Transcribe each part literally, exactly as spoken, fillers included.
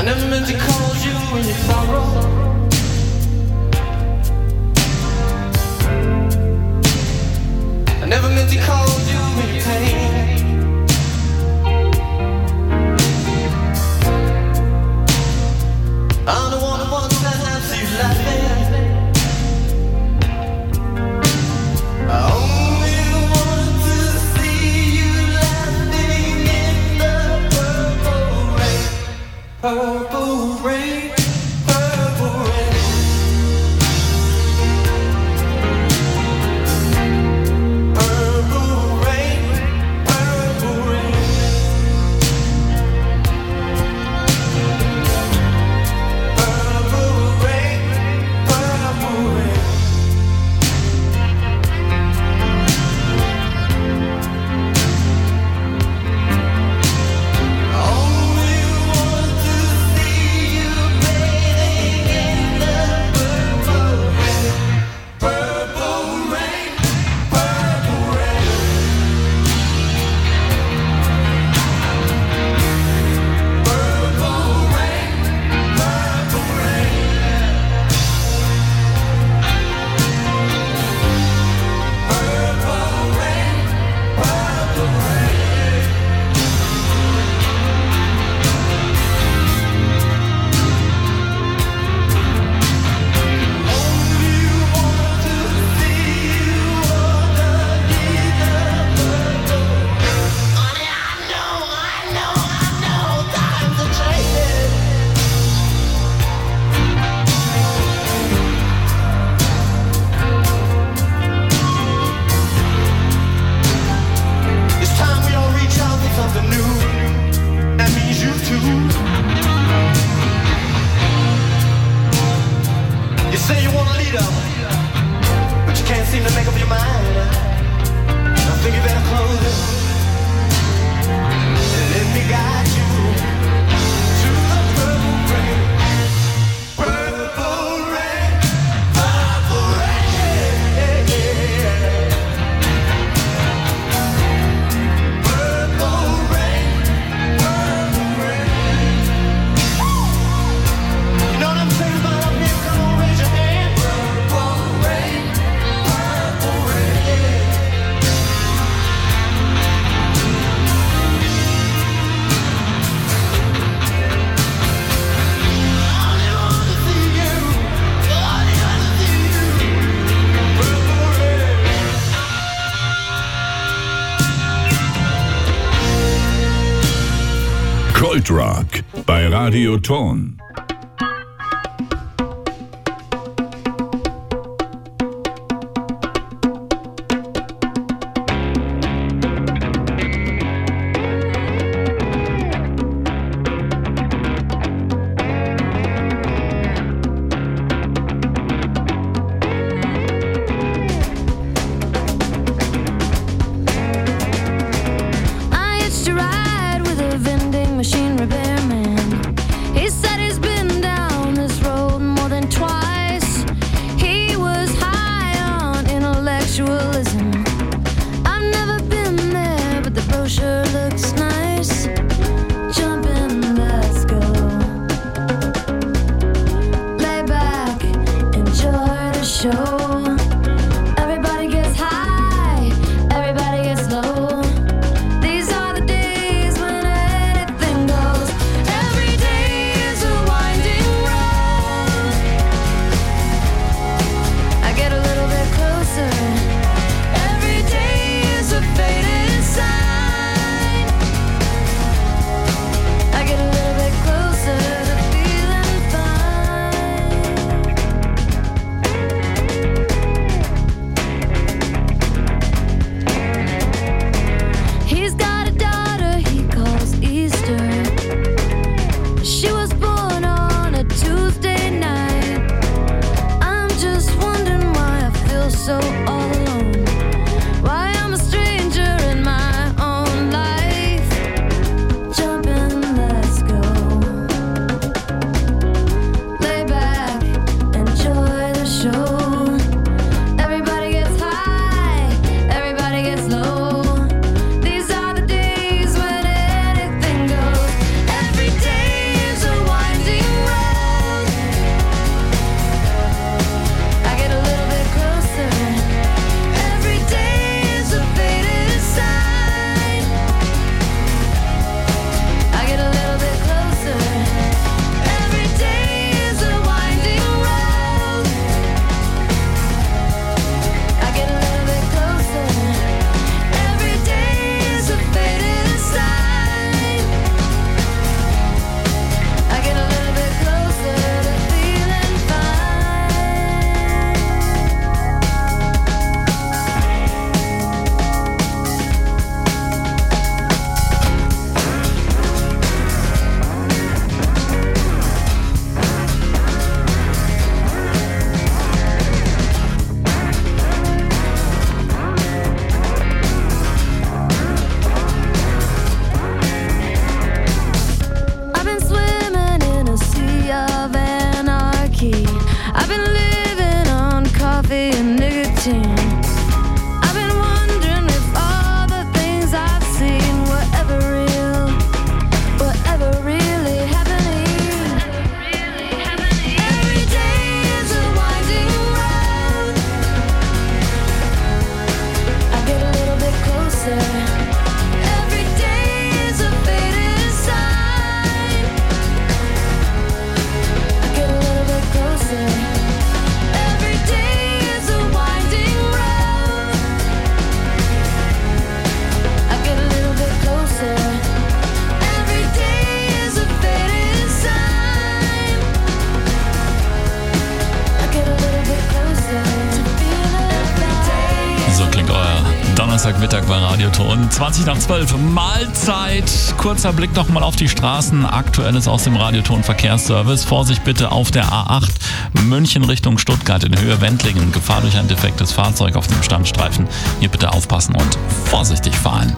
never meant to cause you any sorrow. I never meant to cause you any pain. I'm the one who wants to have you laughing. I only want to see you laughing in the purple rain. Purple rain, purple rain. Purple rain, purple rain. Purple rain, purple rain. I only want to see you bathing in the purple rain. Purple rain, purple rain. Purple rain, purple rain. Purple rain, purple rain. Only want to see you underneath the purple rain. Honey, I know, I know, I know, times are changing. It's time we all reach out for something new. That means you too. You say you want a leader, but you can't seem to make up your mind. I think you better close it and let me guide you to the purple rain. Purple rain, purple rain. Purple rain, purple rain. You know what I'm saying about up here? Come on, raise your hand. Purple rain, purple rain. I only want to see you. I only want to see you. Purple rain. Kultrock bei Radio Ton. I used to ride with a vending machine repairman. He said he's been Donnerstagmittag bei Radioton. zwanzig nach zwölf, Mahlzeit. Kurzer Blick nochmal auf die Straßen. Aktuelles aus dem Radioton Verkehrsservice. Vorsicht bitte auf der A acht München Richtung Stuttgart in Höhe Wendlingen. Gefahr durch ein defektes Fahrzeug auf dem Standstreifen. Hier bitte aufpassen und vorsichtig fahren.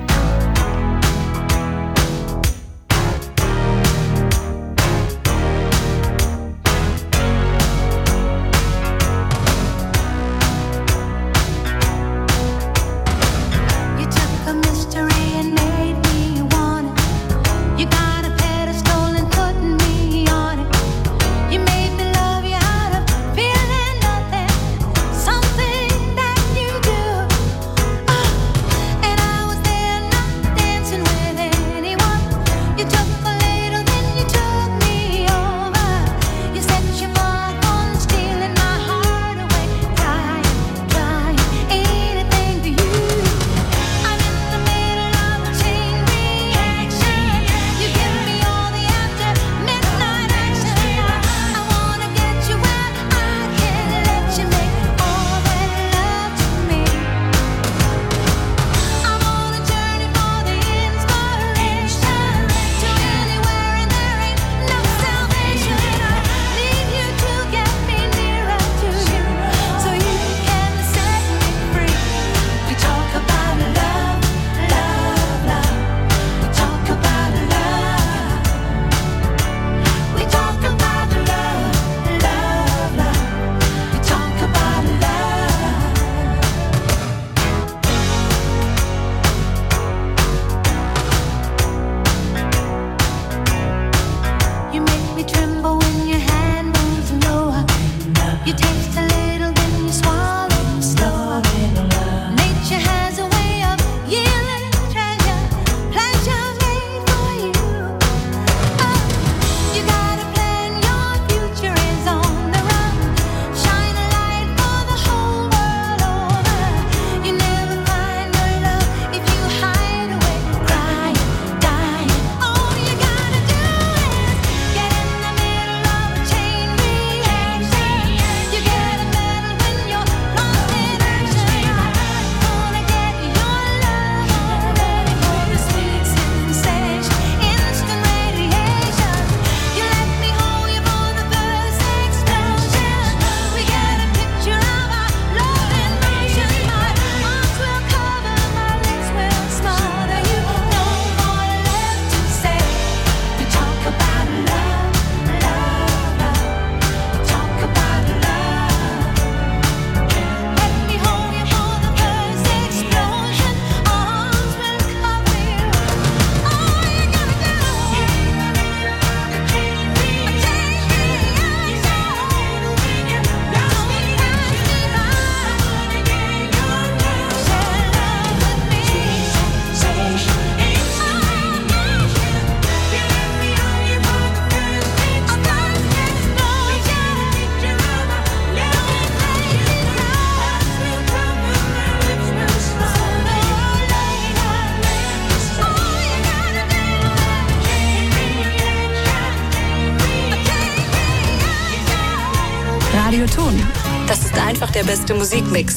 Radioton. Das ist einfach der beste Musikmix.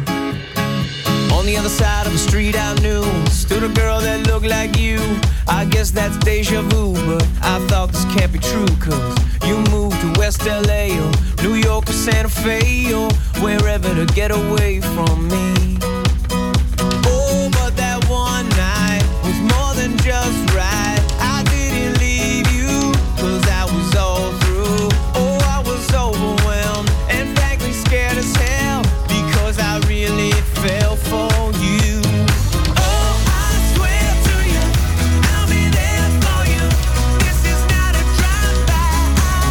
On the other side of the street I knew stood a girl that looked like you. I guess that's deja vu, but I thought this can't be true, cause you moved to West L A or New York or Santa Fe or wherever to get away from me. Oh, but that one night was more than just right. I didn't leave you, cause I was all through. Oh, I was overwhelmed and frankly scared as hell, because I really fell for you. Oh, I swear to you, I'll be there for you. This is not a drive-by.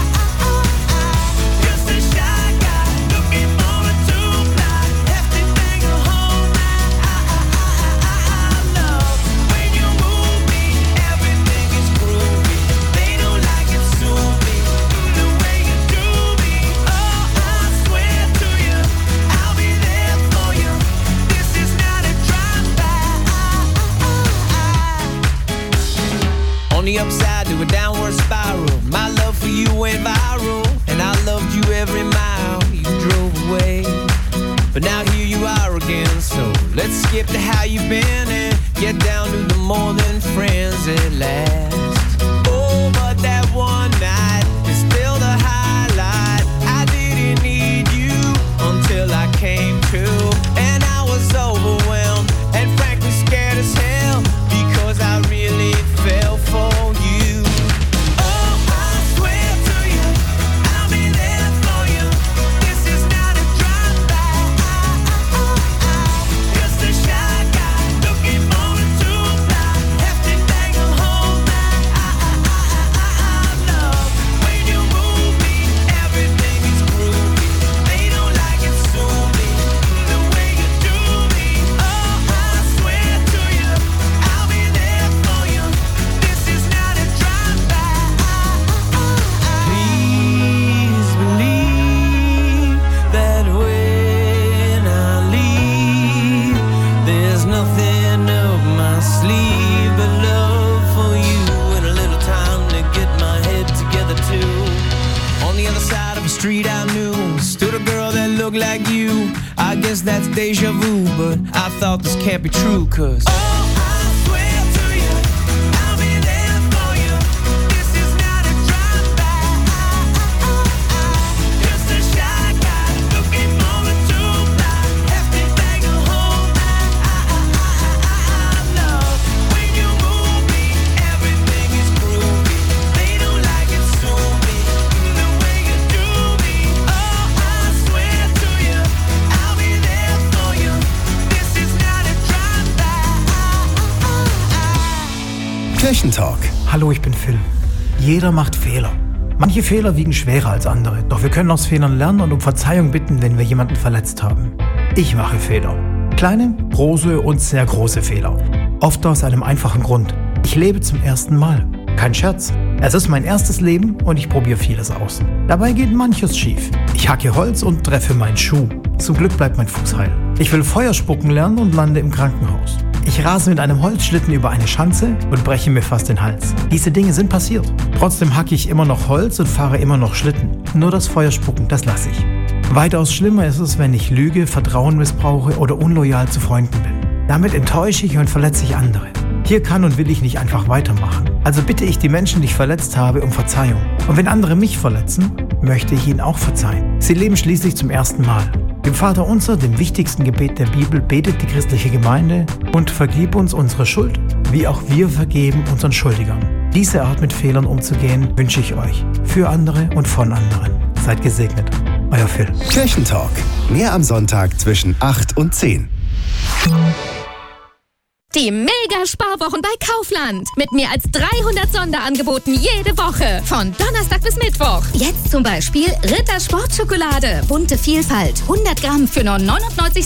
Just a shy guy looking for a two-ply. Hefty thing to hold my love. When you move me, everything is groovy. They don't like it, sue me. The way you do me. Oh, I swear to you, I'll be there for you. This is not a drive-by. On the upside to a downward spiral, my love for you went viral, and I loved you every mile you drove away. but now here you are again. So let's skip to how you've been and get down to the more than friends at last. Oh, but that one night is still the highlight. I didn't need you until I came to, and I was overwhelmed and frankly scared as hell because I really fell for you. Oh, I swear to you, I'll be there for you. This is not a drive-by. Just a shy guy looking for a two-ply. Have to take a whole night. Love, when you move me, everything is groovy. They don't like it, sue me, the way you do me. Oh, I swear to you, I'll be there for you. This is not a drive-by. Please believe that when I leave, there's nothing up my sleeve but love for you and a little time to get my head together too. On the other side of the street I knew stood a girl that looked like you. I guess that's deja vu, but I thought this can't be true, cause oh, I swear to you, I'll be there for you. This is not a drive-by. Just a shy guy looking for a two-ply. Have to take a whole night. Love, when you move me, everything is groovy. They don't like it, sue me, the way you do me. Oh, I swear to you, I'll be there for you. This is not a drive-by. Kirchentalk. Hallo, ich bin Phil. Jeder macht Fehler. Manche Fehler wiegen schwerer als andere, doch wir können aus Fehlern lernen und um Verzeihung bitten, wenn wir jemanden verletzt haben. Ich mache Fehler. Kleine, große und sehr große Fehler. Oft aus einem einfachen Grund. Ich lebe zum ersten Mal. Kein Scherz. Es ist mein erstes Leben und ich probiere vieles aus. Dabei geht manches schief. Ich hacke Holz und treffe meinen Schuh. Zum Glück bleibt mein Fuß heil. Ich will Feuer spucken lernen und lande im Krankenhaus. Ich rase mit einem Holzschlitten über eine Schanze und breche mir fast den Hals. Diese Dinge sind passiert. Trotzdem hacke ich immer noch Holz und fahre immer noch Schlitten. Nur das Feuerspucken, das lasse ich. Weitaus schlimmer ist es, wenn ich lüge, Vertrauen missbrauche oder unloyal zu Freunden bin. Damit enttäusche ich und verletze ich andere. Hier kann und will ich nicht einfach weitermachen. Also bitte ich die Menschen, die ich verletzt habe, um Verzeihung. Und wenn andere mich verletzen, möchte ich ihnen auch verzeihen. Sie leben schließlich zum ersten Mal. Im Vaterunser, dem wichtigsten Gebet der Bibel, betet die christliche Gemeinde: und vergib uns unsere Schuld, wie auch wir vergeben unseren Schuldigern. Diese Art mit Fehlern umzugehen, wünsche ich euch. Für andere und von anderen. Seid gesegnet. Euer Phil. Kirchentalk. Mehr am Sonntag zwischen acht und zehn. Die Mega-Sparwochen bei Kaufland. Mit mehr als dreihundert Sonderangeboten jede Woche. Von Donnerstag bis Mittwoch. Jetzt zum Beispiel Ritter Sportschokolade. Bunte Vielfalt. hundert Gramm für nur neunundneunzig